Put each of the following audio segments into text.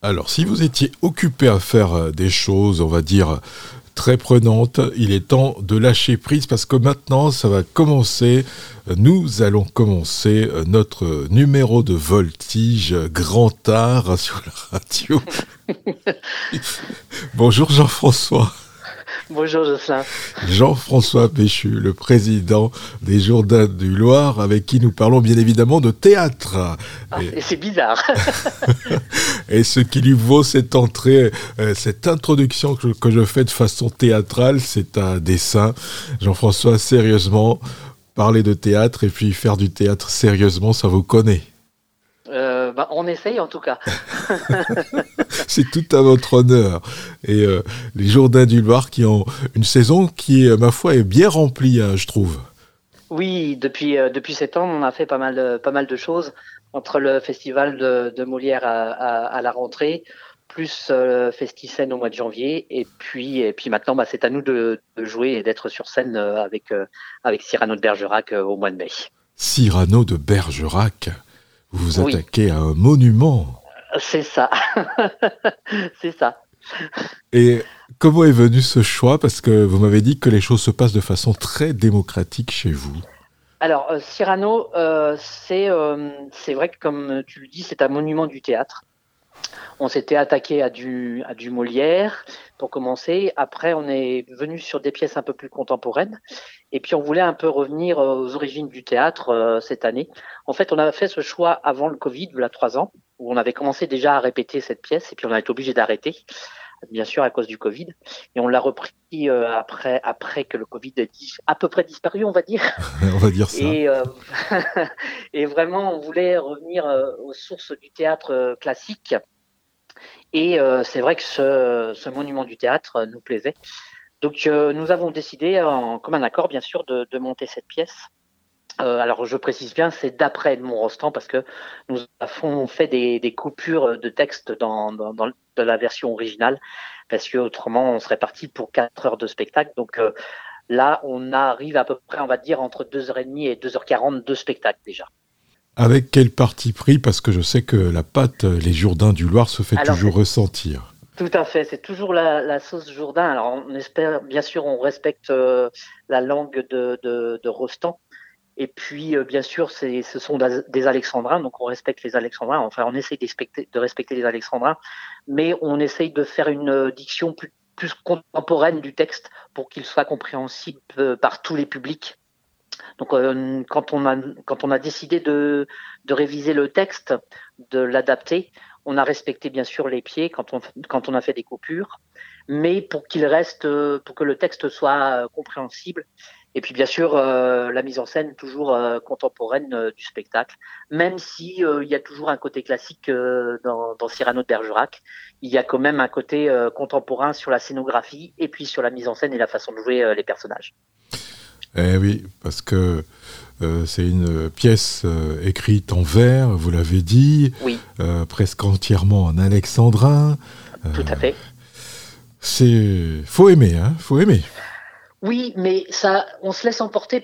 Alors, si vous étiez occupé à faire des choses, on va dire, très prenantes, il est temps de lâcher prise parce que maintenant, ça va commencer. Nous allons commencer notre numéro de voltige grand art sur la radio. Bonjour Jean-François. Bonjour Jocelyn. Jean-François Péchu, le président des Jourdains du Loir, avec qui nous parlons bien évidemment de théâtre. Ah, Et, et c'est bizarre. et ce qui lui vaut cette entrée, cette introduction que je fais de façon théâtrale, c'est un dessin. Jean-François, sérieusement, parler de théâtre et puis faire du théâtre sérieusement, ça vous connaît. On essaye en tout cas. C'est tout à votre honneur. Et les Jourdains du Loir qui ont une saison qui, ma foi, est bien remplie, hein, je trouve. Oui, depuis 7 ans, on a fait pas mal de choses entre le festival de Molière à la rentrée, plus le Festicène au mois de janvier, et puis maintenant, c'est à nous de jouer et d'être sur scène avec Cyrano de Bergerac au mois de mai. Cyrano de Bergerac, vous vous Oui, attaquez à un monument. c'est ça, c'est ça. Et comment est venu ce choix? Parce que vous m'avez dit que les choses se passent de façon très démocratique chez vous. Alors, Cyrano, c'est vrai que comme tu le dis, c'est un monument du théâtre. On s'était attaqué à du Molière pour commencer. Après, on est venu sur des pièces un peu plus contemporaines. Et puis, on voulait un peu revenir aux origines du théâtre cette année. En fait, on a fait ce choix avant le Covid, il y a 3 ans, où on avait commencé déjà à répéter cette pièce. Et puis, on a été obligé d'arrêter, bien sûr, à cause du Covid. Et on l'a repris après que le Covid ait à peu près disparu, on va dire. On va dire ça. Et, et vraiment, on voulait revenir aux sources du théâtre classique. Et c'est vrai que ce monument du théâtre nous plaisait. Donc nous avons décidé, en commun accord bien sûr, de monter cette pièce. Alors je précise bien, c'est d'après Edmond Rostand parce que nous avons fait des coupures de texte dans la version originale parce que autrement on serait parti pour 4 heures de spectacle. Donc là on arrive à peu près, on va dire, entre 2h30 et 2h40 de spectacle déjà. Avec quel parti pris? Parce que je sais que la pâte, les Jourdains du Loir, se fait Alors toujours c'est ressentir. tout à fait, c'est toujours la sauce Jourdain. Alors on espère, bien sûr, on respecte la langue de Rostand. Et puis, bien sûr, ce sont des Alexandrins, donc on respecte les Alexandrins. Enfin, on essaye de respecter les Alexandrins, mais on essaye de faire une diction plus contemporaine du texte pour qu'il soit compréhensible par tous les publics. Donc, quand on a décidé de réviser le texte, de l'adapter, on a respecté bien sûr les pieds quand on a fait des coupures, mais pour que le texte soit compréhensible. Et puis bien sûr, la mise en scène toujours contemporaine du spectacle, même si il y a toujours un côté classique dans Cyrano de Bergerac, il y a quand même un côté contemporain sur la scénographie et puis sur la mise en scène et la façon de jouer les personnages. Eh oui, parce que c'est une pièce écrite en vers, vous l'avez dit, Oui, presque entièrement en alexandrin. Euh, tout à fait. faut aimer, hein, faut aimer. Oui, mais ça, on se laisse emporter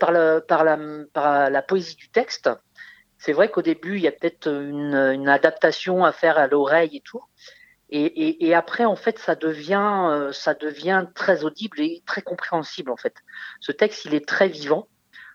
par la poésie du texte. C'est vrai qu'au début, il y a peut-être une adaptation à faire à l'oreille et tout. Et après, en fait, ça devient très audible et très compréhensible, en fait. Ce texte, il est très vivant,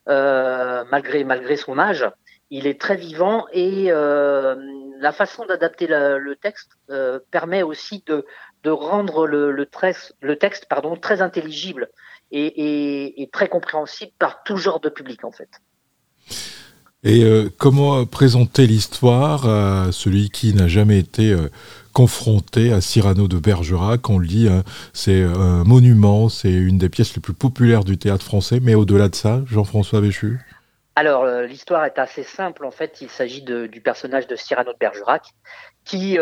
malgré son âge. Il est très vivant et la façon d'adapter le texte permet aussi de rendre le texte, pardon, très intelligible et très compréhensible par tout genre de public, en fait. Et comment présenter l'histoire à celui qui n'a jamais été confronté à Cyrano de Bergerac? On le dit, hein, c'est un monument, c'est une des pièces les plus populaires du théâtre français, mais au-delà de ça, Jean-François Béchu? Alors, l'histoire est assez simple. En fait, il s'agit du personnage de Cyrano de Bergerac qui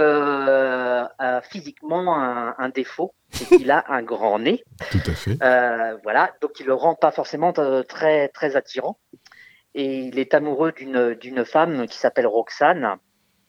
a physiquement un défaut, c'est qu'il a un grand nez. Tout à fait. Voilà, donc il le rend pas forcément très très attirant. Et il est amoureux d'une femme qui s'appelle Roxane,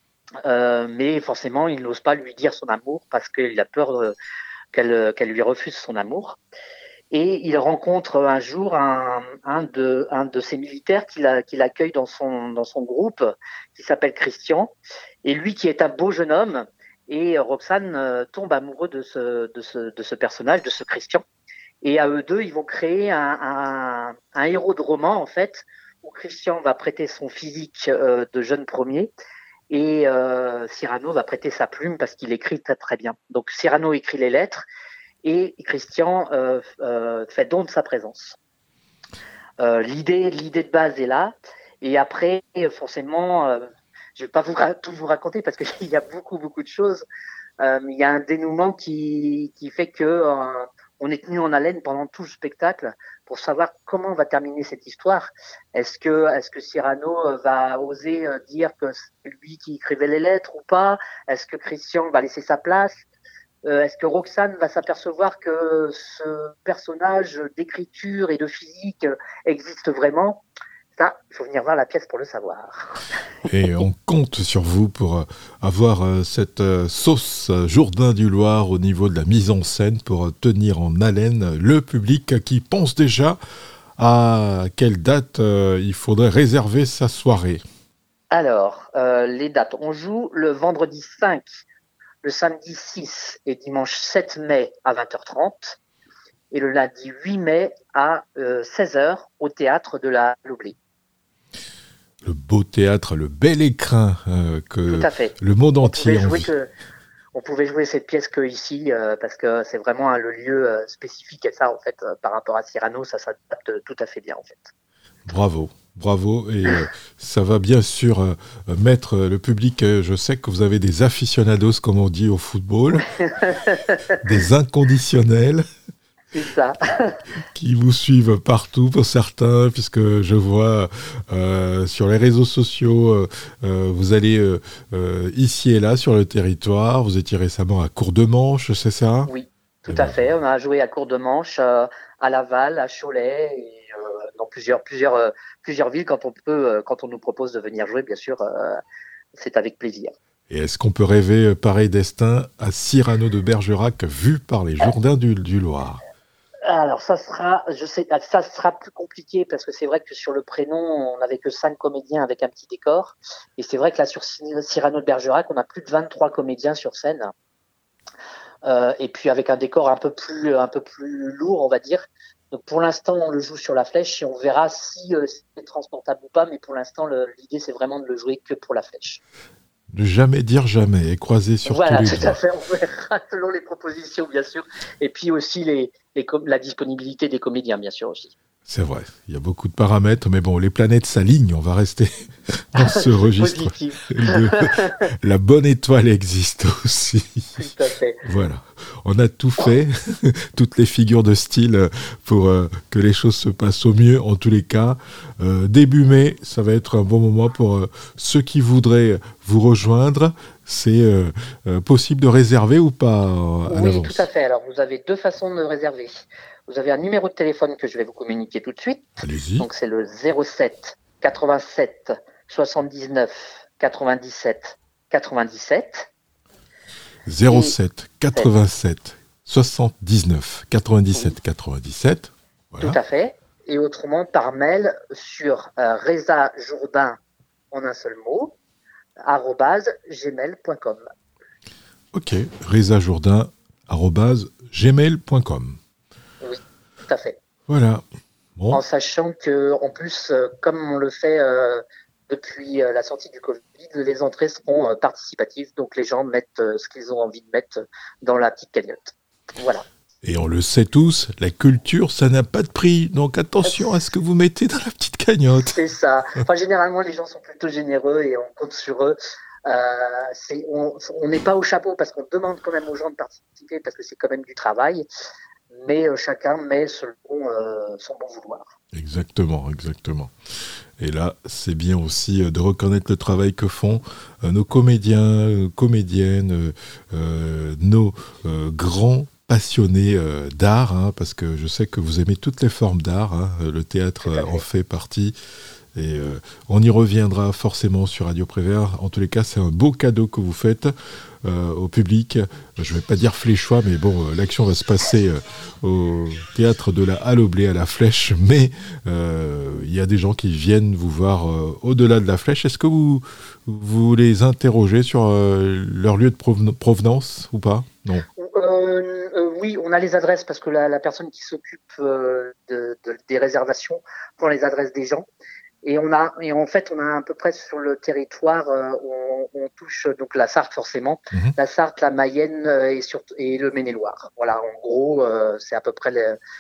mais forcément il n'ose pas lui dire son amour parce qu'il a peur qu'elle lui refuse son amour. Et il rencontre un jour un de ces militaires qu'il accueille dans son groupe, qui s'appelle Christian. Et lui, qui est un beau jeune homme, Et Roxane tombe amoureux de ce personnage, de ce Christian. Et à eux deux, ils vont créer un héros de roman, en fait, où Christian va prêter son physique de jeune premier et Cyrano va prêter sa plume parce qu'il écrit très très bien. Donc Cyrano écrit les lettres et Christian fait don de sa présence. L'idée de base est là. Et après, forcément, je vais pas tout vous raconter parce qu'il y a beaucoup de choses. Il y a un dénouement qui fait que on est tenu en haleine pendant tout le spectacle pour savoir comment va terminer cette histoire. Est-ce que Cyrano va oser dire que c'est lui qui écrivait les lettres ou pas? Est-ce que Christian va laisser sa place? Est-ce que Roxane va s'apercevoir que ce personnage d'écriture et de physique existe vraiment? Ça, il faut venir voir la pièce pour le savoir. Et on compte sur vous pour avoir cette sauce Jourdain du Loir au niveau de la mise en scène pour tenir en haleine le public qui pense déjà à quelle date il faudrait réserver sa soirée. Alors, les dates. On joue le vendredi 5, le samedi 6 et dimanche 7 mai à 20h30 et le lundi 8 mai à 16h au théâtre de la Loblée. Le beau théâtre, le bel écrin que le monde entier envie. On pouvait jouer cette pièce que ici parce que c'est vraiment le lieu spécifique et ça en fait par rapport à Cyrano ça s'adapte tout à fait bien en fait. Bravo et ça va bien sûr mettre le public, je sais que vous avez des aficionados comme on dit au football, des inconditionnels. C'est ça. Qui vous suivent partout pour certains, puisque je vois sur les réseaux sociaux, vous allez ici et là sur le territoire. Vous étiez récemment à Courdemanche, c'est ça? Oui, tout à fait. On a joué à Courdemanche, à Laval, à Cholet, et dans plusieurs villes quand on nous propose de venir jouer, bien sûr, c'est avec plaisir. Et est-ce qu'on peut rêver pareil destin à Cyrano de Bergerac vu par les Jourdains du Loir? Alors ça sera plus compliqué parce que c'est vrai que sur le prénom on n'avait que 5 comédiens avec un petit décor et c'est vrai que là sur Cyrano de Bergerac on a plus de 23 comédiens sur scène et puis avec un décor un peu plus lourd on va dire. Donc pour l'instant on le joue sur la Flèche et on verra si c'est transportable ou pas mais pour l'instant l'idée c'est vraiment de le jouer que pour la Flèche. Ne jamais dire jamais et croiser sur tous les doigts. Voilà, tout à fait, on verra selon les propositions, bien sûr. Et puis aussi la disponibilité des comédiens, bien sûr, aussi. C'est vrai, il y a beaucoup de paramètres, mais bon, les planètes s'alignent, on va rester dans ce registre. La bonne étoile existe aussi. Tout à fait. Voilà, on a tout fait, toutes les figures de style pour que les choses se passent au mieux. En tous les cas, début mai, ça va être un bon moment pour ceux qui voudraient vous rejoindre. C'est possible de réserver ou pas à l'avance? Oui, tout à fait. Alors, vous avez deux façons de réserver. Vous avez un numéro de téléphone que je vais vous communiquer tout de suite. Allez-y. Donc, c'est le 07 87 79 97 97. 07 87 79 97 97. Voilà. Tout à fait. Et autrement, par mail sur Reza Jourdain, en un seul mot, @gmail.com. Ok, rezajourdain@gmail.com. Oui, tout à fait. Voilà. Bon. En sachant que, en plus, comme on le fait depuis la sortie du Covid, les entrées seront participatives, donc les gens mettent ce qu'ils ont envie de mettre dans la petite cagnotte. Voilà. Et on le sait tous, la culture, ça n'a pas de prix. Donc attention à ce que vous mettez dans la petite cagnotte. C'est ça. Enfin, généralement, les gens sont plutôt généreux et on compte sur eux. On n'est pas au chapeau parce qu'on demande quand même aux gens de participer parce que c'est quand même du travail. Mais chacun met selon son bon vouloir. Exactement. Et là, c'est bien aussi de reconnaître le travail que font nos comédiens, comédiennes, nos grands passionnés d'art, hein, parce que je sais que vous aimez toutes les formes d'art, hein, le théâtre en fait partie, et on y reviendra forcément sur Radio Prévert. En tous les cas, c'est un beau cadeau que vous faites au public. Je ne vais pas dire fléchois, mais bon, l'action va se passer au théâtre de la Halle au Blé à la Flèche, mais il y a des gens qui viennent vous voir au-delà de la Flèche. Est-ce que vous les interrogez sur leur lieu de provenance ou pas? Non. Oui, on a les adresses parce que la personne qui s'occupe des réservations prend les adresses des gens. Et en fait, on a à peu près sur le territoire, on touche donc la Sarthe forcément, la Sarthe, la Mayenne et le Maine-et-Loire. Voilà, en gros, c'est à peu près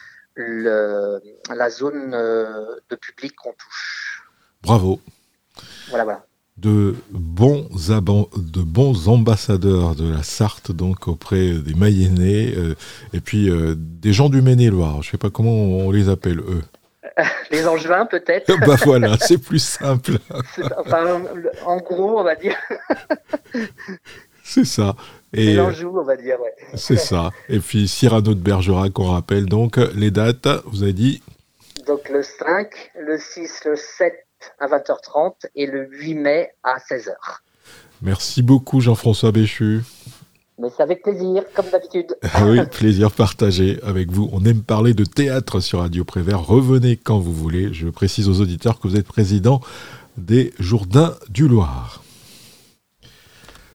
la zone de public qu'on touche. Bravo. Voilà. De bons ambassadeurs de la Sarthe, donc auprès des Mayennais, et puis des gens du Maine-et-Loire. Je ne sais pas comment on les appelle, eux. Les Angevins, peut-être. Bah voilà, c'est plus simple. En gros, on va dire. C'est ça. Et les Anjou, on va dire, ouais. C'est ça. Et puis Cyrano de Bergerac, on rappelle donc les dates, vous avez dit? Donc le 5, le 6, le 7 à 20h30 et le 8 mai à 16h. Merci beaucoup Jean-François Béchu. Mais c'est avec plaisir, comme d'habitude. Oui, plaisir partagé avec vous. On aime parler de théâtre sur Radio Prévert. Revenez quand vous voulez. Je précise aux auditeurs que vous êtes président des Jourdains du Loir.